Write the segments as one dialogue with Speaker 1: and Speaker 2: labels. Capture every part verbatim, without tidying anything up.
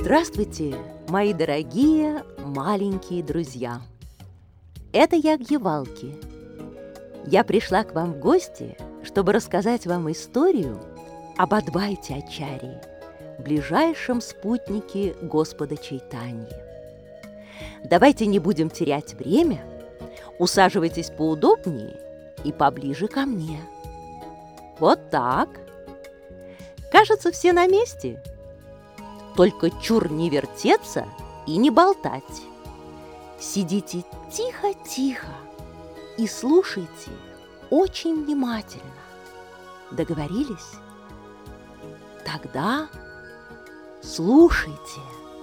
Speaker 1: Здравствуйте, мои дорогие маленькие друзья! Это Ягьевалки. Я пришла к вам в гости, чтобы рассказать вам историю об Адвайте-ачарье, ближайшем спутнике Господа Чайтаньи. Давайте не будем терять время, усаживайтесь поудобнее и поближе ко мне. Вот так. Кажется, все на месте. Только чур не вертеться и не болтать. Сидите тихо-тихо и слушайте очень внимательно. Договорились? Тогда слушайте.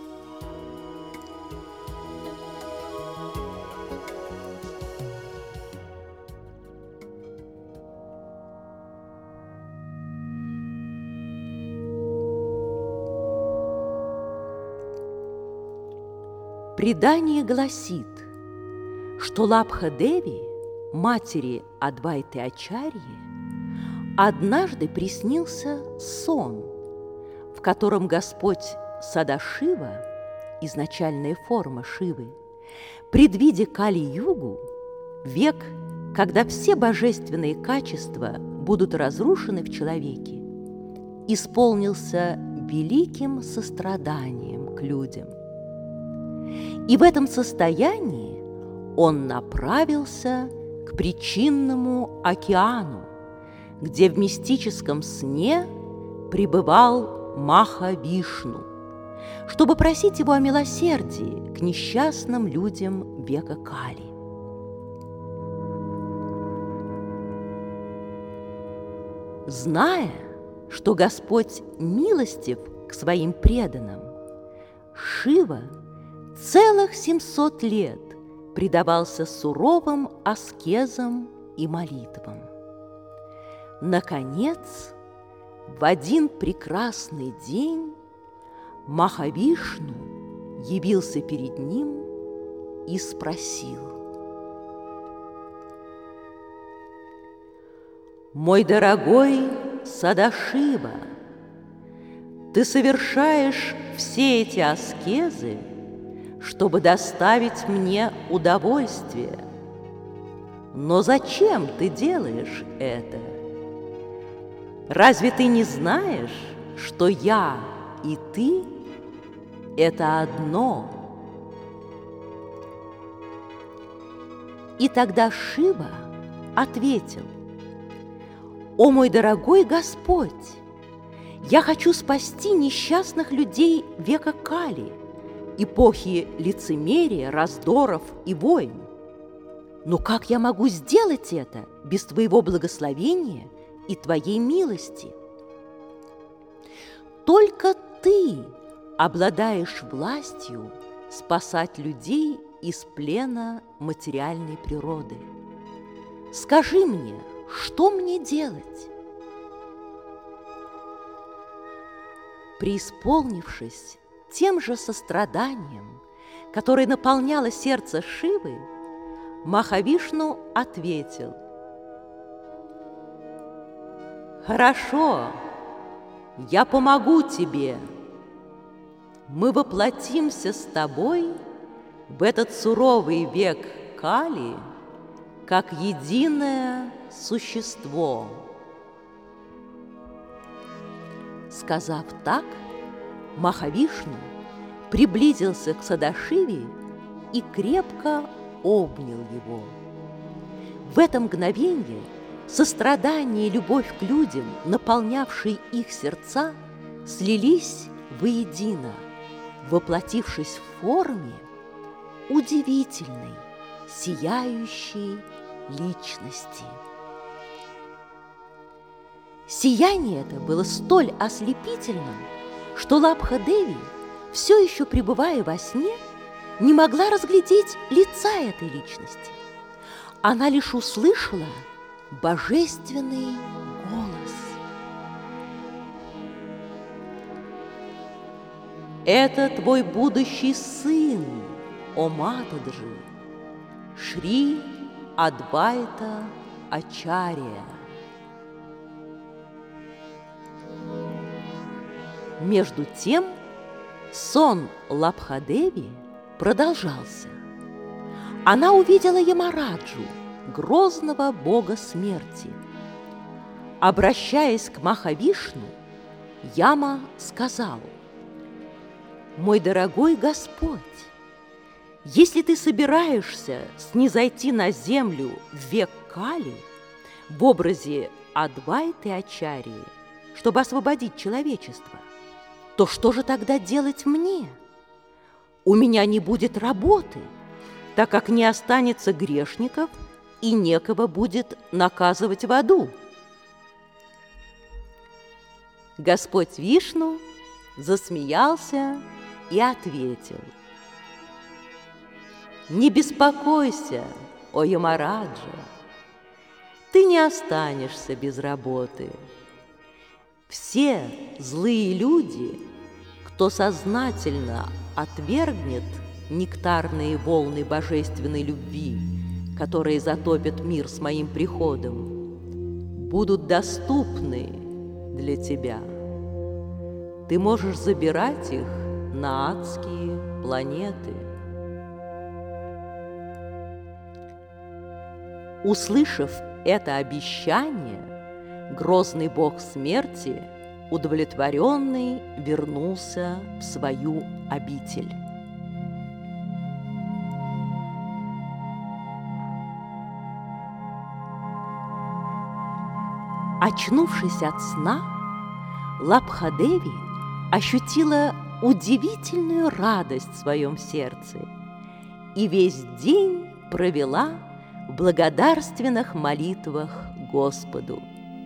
Speaker 1: Предание гласит, что Лабха-деви, матери Адвайты-ачарьи, однажды приснился сон, в котором Господь Садашива, изначальная форма Шивы, предвидя Кали-югу, век, когда все божественные качества будут разрушены в человеке, исполнился великим состраданием к людям. И в этом состоянии он направился к причинному океану, где в мистическом сне пребывал Маха-Вишну, чтобы просить его о милосердии к несчастным людям века Кали. Зная, что Господь милостив к своим преданным, Шива целых семьсот лет предавался суровым аскезам и молитвам. Наконец, в один прекрасный день Маха-Вишну явился перед ним и спросил: «Мой дорогой Садашива, ты совершаешь все эти аскезы, чтобы доставить мне удовольствие. Но зачем ты делаешь это? Разве ты не знаешь, что я и ты – это одно?» И тогда Шива ответил: «О мой дорогой Господь, я хочу спасти несчастных людей века Кали, эпохи лицемерия, раздоров и войн. Но как я могу сделать это без твоего благословения и твоей милости? Только ты обладаешь властью спасать людей из плена материальной природы. Скажи мне, что мне делать?» Преисполнившись тем же состраданием, которое наполняло сердце Шивы, Маха-Вишну ответил: «Хорошо, я помогу тебе. Мы воплотимся с тобой в этот суровый век Кали как единое существо». Сказав так, Маха-Вишну приблизился к Садашиве и крепко обнял его. В это мгновение сострадание и любовь к людям, наполнявшие их сердца, слились воедино, воплотившись в форме удивительной, сияющей личности. Сияние это было столь ослепительным, что Лабха-деви, все еще пребывая во сне, не могла разглядеть лица этой личности. Она лишь услышала божественный голос. «Это твой будущий сын, о Матаджи, Шри Адвайта-ачарья». Между тем Сон Лабхадеви продолжался. Она увидела Ямараджу, грозного бога смерти. Обращаясь к Махавишну, Яма сказал: «Мой дорогой Господь, если ты собираешься снизойти на землю в век Кали в образе Адвайты Ачарьи, чтобы освободить человечество, то что же тогда делать мне? У меня не будет работы, так как не останется грешников и некого будет наказывать в аду». Господь Вишну засмеялся и ответил: «Не беспокойся, о Ямараджа, ты не останешься без работы. Все злые люди, кто сознательно отвергнет нектарные волны божественной любви, которые затопят мир с моим приходом, будут доступны для тебя. Ты можешь забирать их на адские планеты». Услышав это обещание, грозный бог смерти, удовлетворенный, вернулся в свою обитель. Очнувшись от сна, Лабхадеви ощутила удивительную радость в своем сердце и весь день провела в благодарственных молитвах Господу.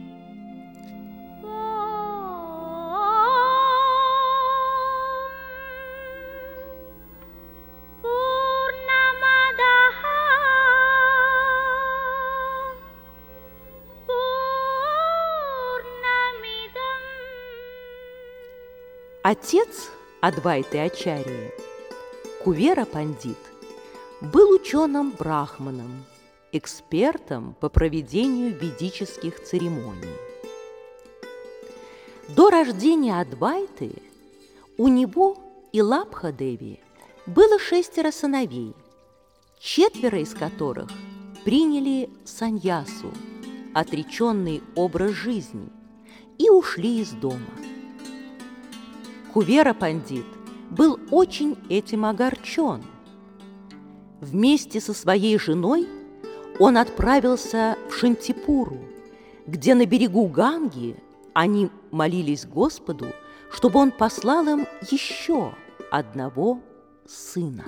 Speaker 1: Отец Адвайты Ачарьи, Кувера Пандит, был ученым-брахманом, экспертом по проведению ведических церемоний. До рождения Адвайты у него и Лабхадеви было шестеро сыновей, четверо из которых приняли саньясу, отреченный образ жизни, и ушли из дома. Кувера Пандит был очень этим огорчен. Вместе со своей женой он отправился в Шантипуру, где на берегу Ганги они молились Господу, чтобы он послал им еще одного сына.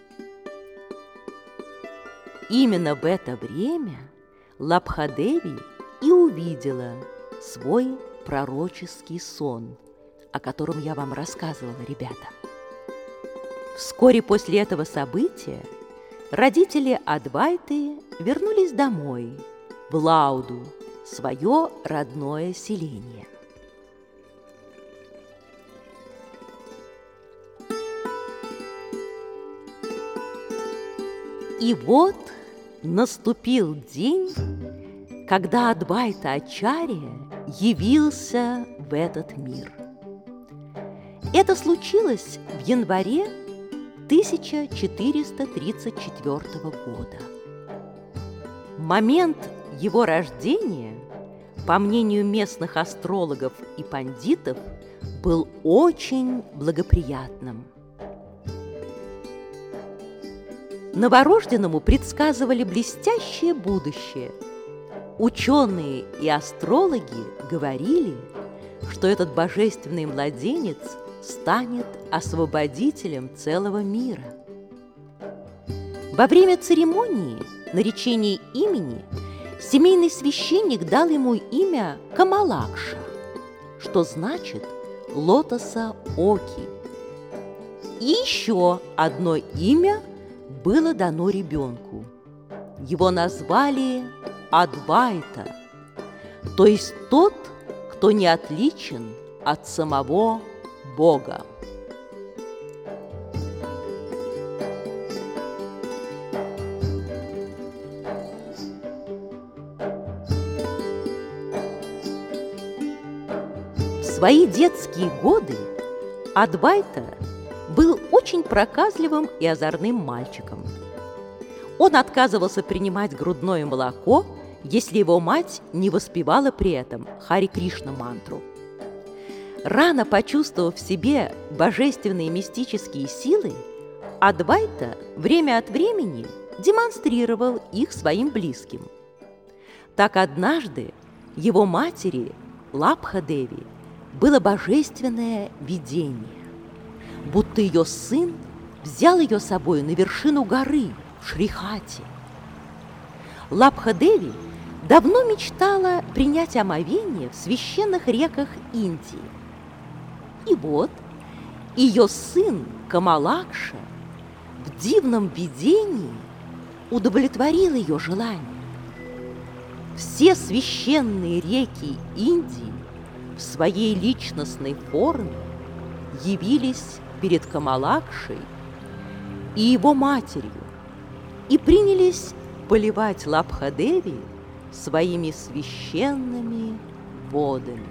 Speaker 1: Именно в это время Лабхадеви и увидела свой пророческий сон, о котором я вам рассказывала, ребята. Вскоре после этого события родители Адвайты вернулись домой, в Лауду, свое родное селение. И вот наступил день, когда Адвайта Ачарья явился в этот мир. Это случилось в январе тысяча четыреста тридцать четвёртого года. Момент его рождения, по мнению местных астрологов и пандитов, был очень благоприятным. Новорожденному предсказывали блестящее будущее. Ученые и астрологи говорили, что этот божественный младенец станет освободителем целого мира. Во время церемонии наречения имени семейный священник дал ему имя Камалакша, что значит «лотоса Оки». И еще одно имя было дано ребенку. Его назвали Адвайта, то есть тот, кто не отличен от самого Бога. В свои детские годы Адвайта был очень проказливым и озорным мальчиком. Он отказывался принимать грудное молоко, если его мать не воспевала при этом Хари Кришна мантру. Рано почувствовав в себе божественные мистические силы, Адвайта время от времени демонстрировал их своим близким. Так однажды его матери, Лабха-деви, было божественное видение, будто ее сын взял ее с собой на вершину горы в Шрихати. Лабха-деви давно мечтала принять омовение в священных реках Индии. И вот ее сын Камалакша в дивном видении удовлетворил ее желание. Все священные реки Индии в своей личностной форме явились перед Камалакшей и его матерью и принялись поливать Лабха-деви своими священными водами.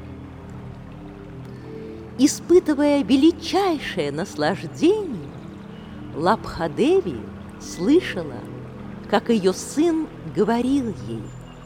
Speaker 1: Испытывая величайшее наслаждение, Лабха-деви слышала, как ее сын говорил ей: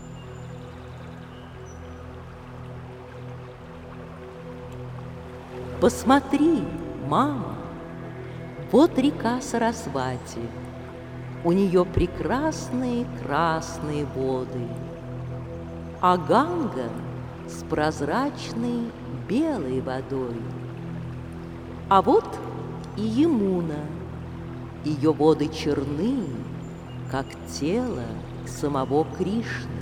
Speaker 1: «Посмотри, мама, вот река Сарасвати, у нее прекрасные красные воды, а Ганга с прозрачной белой водой. А вот и Ямуна, ее воды черны, как тело самого Кришны».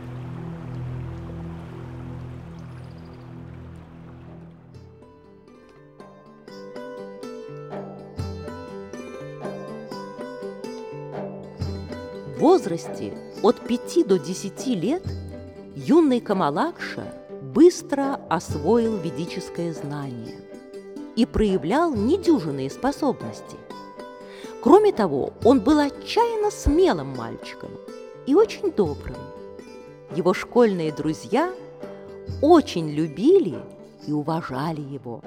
Speaker 1: В возрасте от пяти до десяти лет юный Камалакша быстро освоил ведическое знание и проявлял недюжинные способности. Кроме того, он был отчаянно смелым мальчиком и очень добрым. Его школьные друзья очень любили и уважали его.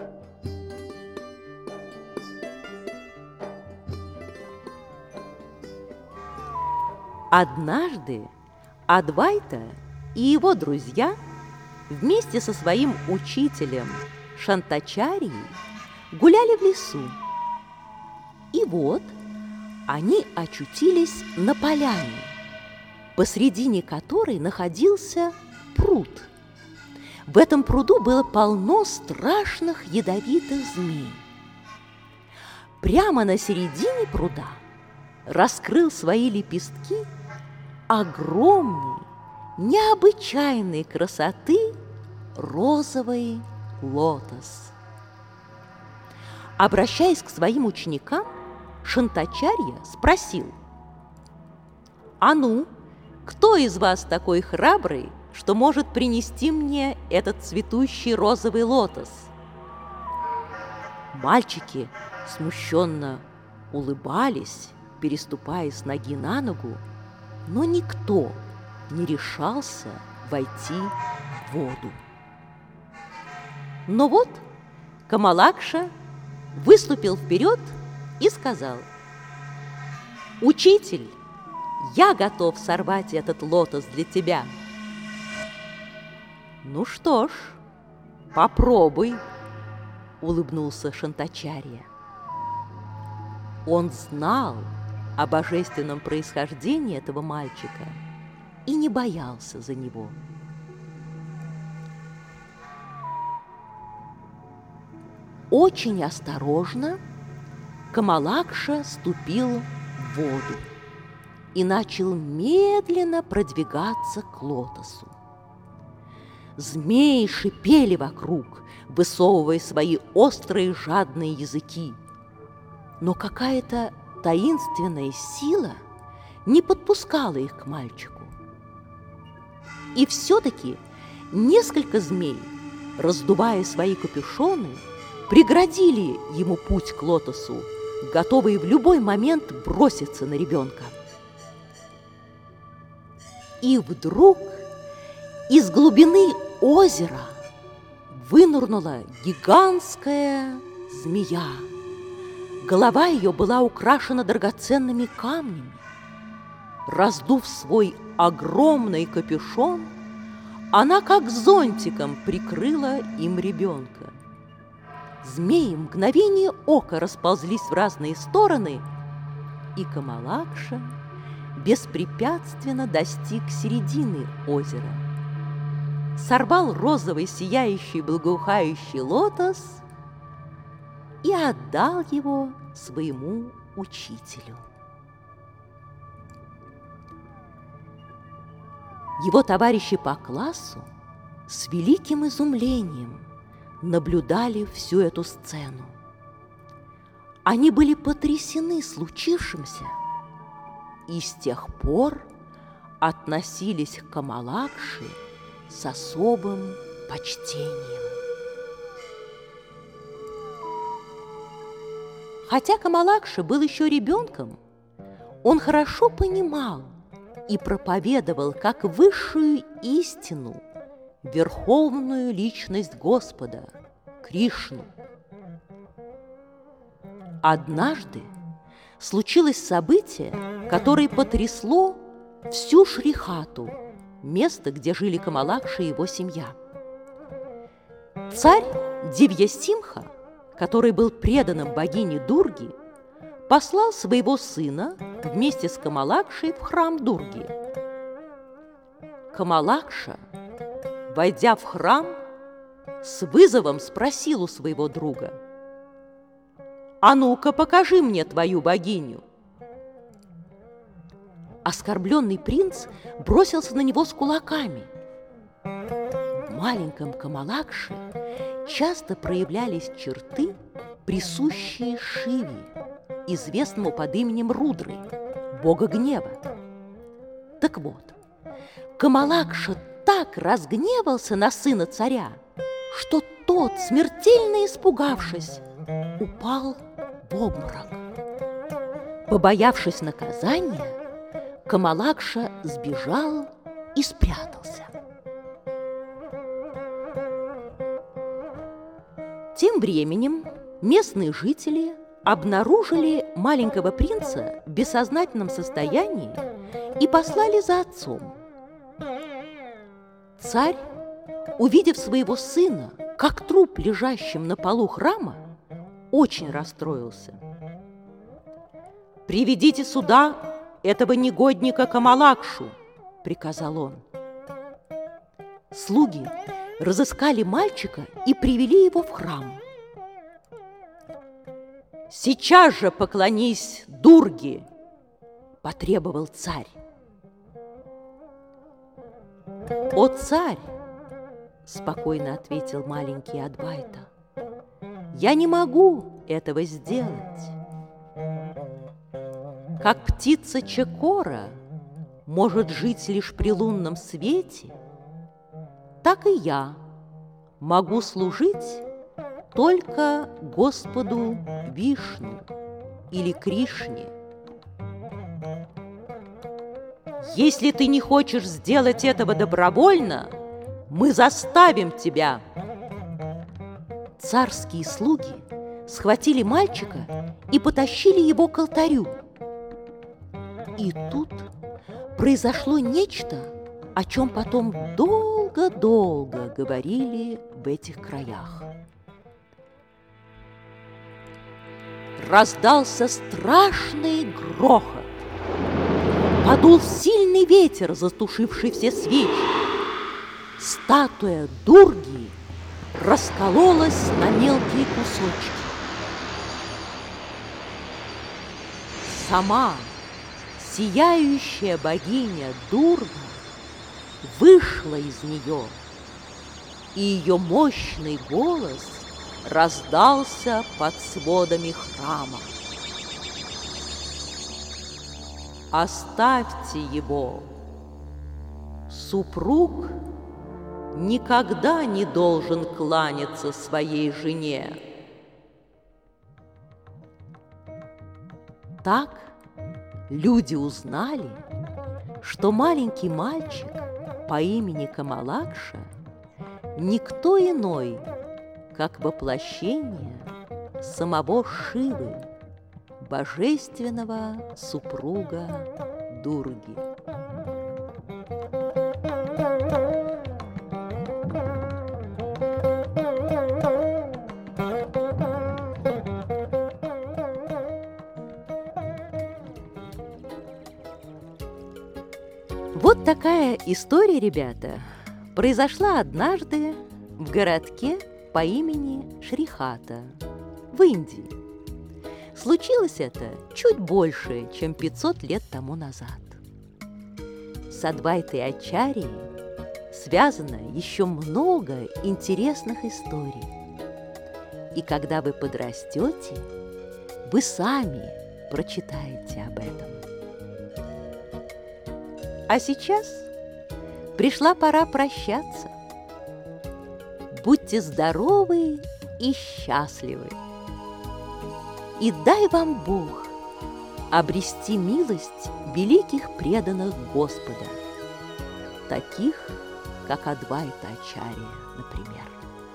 Speaker 1: Однажды Адвайта и его друзья вместе со своим учителем Шантачарией гуляли в лесу. И вот они очутились на поляне, посредине которой находился пруд. В этом пруду было полно страшных ядовитых змей. Прямо на середине пруда раскрыл свои лепестки огромный, необычайной красоты розовый лотос. Обращаясь к своим ученикам, Шантачарья спросил: «А ну, кто из вас такой храбрый, что может принести мне этот цветущий розовый лотос?» Мальчики смущенно улыбались, переступая с ноги на ногу, но никто не решался войти в воду. Но вот Камалакша выступил вперед и сказал: «Учитель, я готов сорвать этот лотос для тебя». «Ну что ж, попробуй», — улыбнулся Шантачарья. Он знал о божественном происхождении этого мальчика и не боялся за него. Очень осторожно Камалакша ступил в воду и начал медленно продвигаться к лотосу. Змеи шипели вокруг, высовывая свои острые жадные языки, но какая-то таинственная сила не подпускала их к мальчику. И все-таки несколько змей, раздувая свои капюшоны, преградили ему путь к лотосу, готовые в любой момент броситься на ребенка. И вдруг из глубины озера вынырнула гигантская змея Голова ее была украшена драгоценными камнями. Раздув свой огромный капюшон, она как зонтиком прикрыла им ребенка. Змеи в мгновение ока расползлись в разные стороны, и Камалакша беспрепятственно достиг середины озера. Сорвал розовый сияющий благоухающий лотос и отдал его своему учителю. Его товарищи по классу с великим изумлением наблюдали всю эту сцену. Они были потрясены случившимся и с тех пор относились к Камалакше с особым почтением. Хотя Камалакша был еще ребенком, он хорошо понимал и проповедовал как высшую истину верховную личность Господа, Кришну. Однажды случилось событие, которое потрясло всю Шрихату, место, где жили Камалакша и его семья. Царь Дивьясимха, который был преданным богине Дурги, послал своего сына вместе с Камалакшей в храм Дурги. Камалакша, войдя в храм, с вызовом спросил у своего друга: «А ну-ка, покажи мне твою богиню!» Оскорбленный принц бросился на него с кулаками. В маленьком Камалакше часто проявлялись черты, присущие Шиве, известному под именем Рудры, бога гнева. Так вот, Камалакша так разгневался на сына царя, что тот, смертельно испугавшись, упал в обморок. Побоявшись наказания, Камалакша сбежал и спрятался. Тем временем местные жители обнаружили маленького принца в бессознательном состоянии и послали за отцом. Царь, увидев своего сына, как труп, лежащим на полу храма, очень расстроился. «Приведите сюда этого негодника Камалакшу», — приказал он. Слуги разыскали мальчика и привели его в храм. «Сейчас же поклонись Дурге!» – потребовал царь. «О, царь!» – спокойно ответил маленький Адвайта. «Я не могу этого сделать. Как птица Чакора может жить лишь при лунном свете, так и я могу служить только Господу Вишну или Кришне. Если ты не хочешь сделать этого добровольно, мы заставим тебя». Царские слуги схватили мальчика и потащили его к алтарю. И тут произошло нечто, о чем потом долго-долго говорили в этих краях. Раздался страшный грохот. Подул сильный ветер, затушивший все свечи. Статуя Дурги раскололась на мелкие кусочки. Сама сияющая богиня Дурга вышла из нее, и ее мощный голос раздался под сводами храма. «Оставьте его! Супруг никогда не должен кланяться своей жене». Так люди узнали, что маленький мальчик по имени Камалакша никто иной, как воплощение самого Шивы, божественного супруга Дурги. Вот такая история, ребята, произошла однажды в городке по имени Шрихата в Индии. Случилось это чуть больше, чем пятьсот лет тому назад. С Адвайтой Ачарьей связано еще много интересных историй. И когда вы подрастете, вы сами прочитаете об этом. А сейчас пришла пора прощаться. Будьте здоровы и счастливы. И дай вам Бог обрести милость великих преданных Господа, таких, как Адвайта Ачарья, например.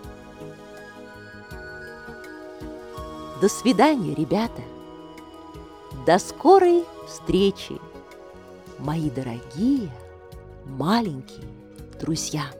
Speaker 1: До свидания, ребята! До скорой встречи, мои дорогие маленькие друзья!